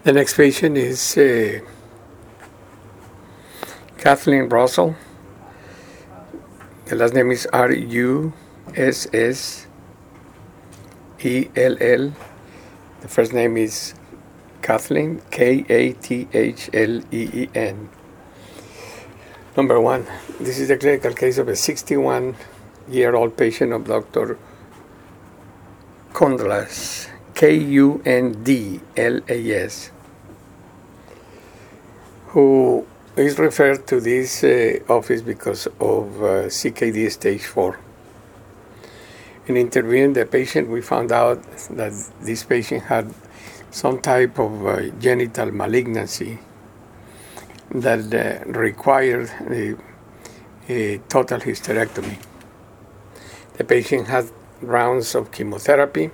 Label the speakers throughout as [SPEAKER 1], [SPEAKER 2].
[SPEAKER 1] The next patient is Kathleen Russell. The last name is Russell. The first name is Kathleen, Kathleen. Number one, this is the clinical case of a 61-year-old patient of Dr. Kundlas, Kundlas, who is referred to this office because of CKD stage 4. In interviewing the patient, we found out that this patient had some type of genital malignancy that required a total hysterectomy. The patient had rounds of chemotherapy,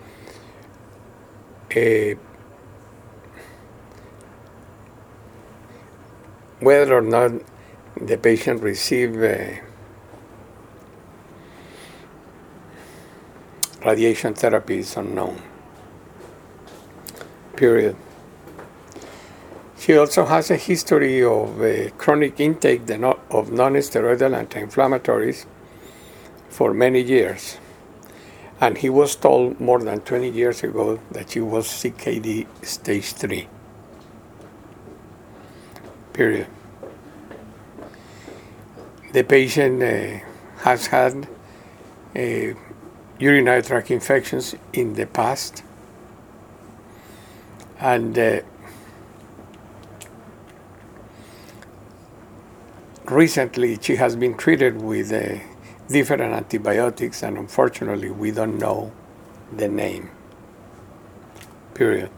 [SPEAKER 1] whether or not the patient received radiation therapy is unknown. Period. She also has a history of chronic intake of non-steroidal anti-inflammatories for many years. And he was told more than 20 years ago that she was CKD stage 3. Period. The patient has had urinary tract infections in the past, and recently she has been treated with different antibiotics, and unfortunately we don't know the name. Period.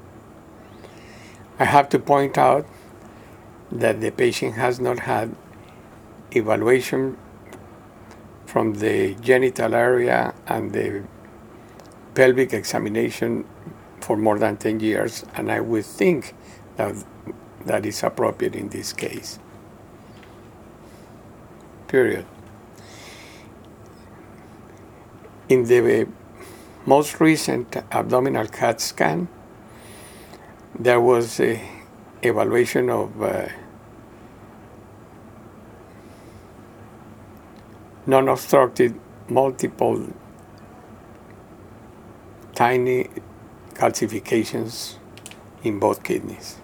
[SPEAKER 1] I have to point out that the patient has not had evaluation from the genital area and the pelvic examination for more than 10 years, and I would think that that is appropriate in this case. Period. In the most recent abdominal CAT scan, there was a evaluation of non-obstructed multiple tiny calcifications in both kidneys.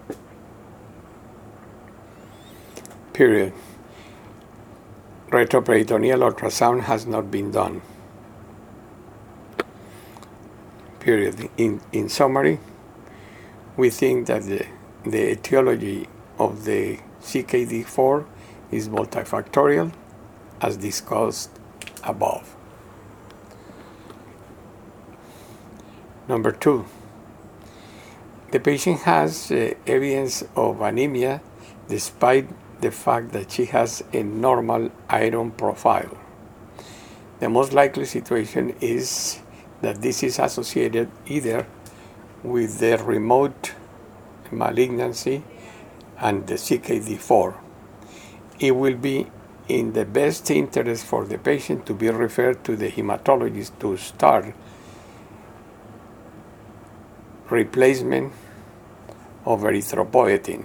[SPEAKER 1] Period. Retroperitoneal ultrasound has not been done. Period. In summary, we think that the etiology of the CKD4 is multifactorial, as discussed above. Number 2, the patient has evidence of anemia despite the fact that she has a normal iron profile. The most likely situation is that this is associated either with the remote malignancy and the CKD4. It will be in the best interest for the patient to be referred to the hematologist to start replacement of erythropoietin.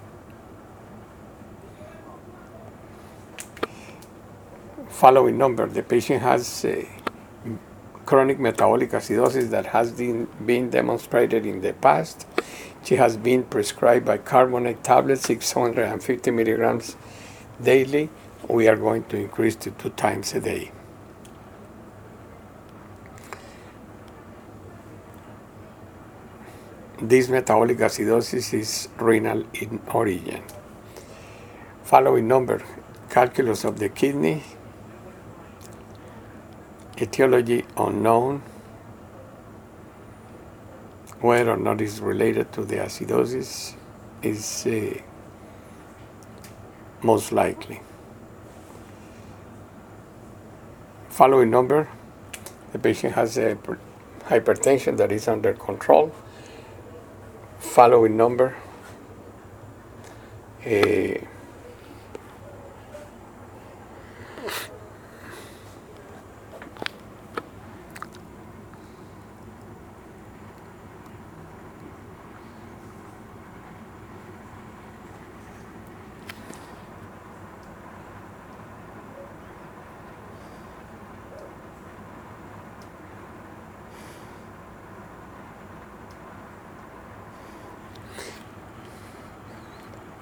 [SPEAKER 1] Following number, the patient has chronic metabolic acidosis that has been demonstrated in the past. She has been prescribed bicarbonate tablets, 650 milligrams daily. We are going to increase to 2 times a day. This metabolic acidosis is renal in origin. Following number, calculus of the kidney, etiology unknown, whether or not it's related to the acidosis is most likely. Following number, the patient has a hypertension that is under control. Following number,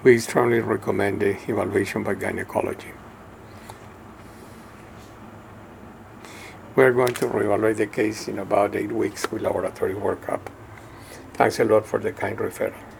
[SPEAKER 1] we strongly recommend the evaluation by gynecology. We're going to reevaluate the case in about 8 weeks with laboratory workup. Thanks a lot for the kind referral.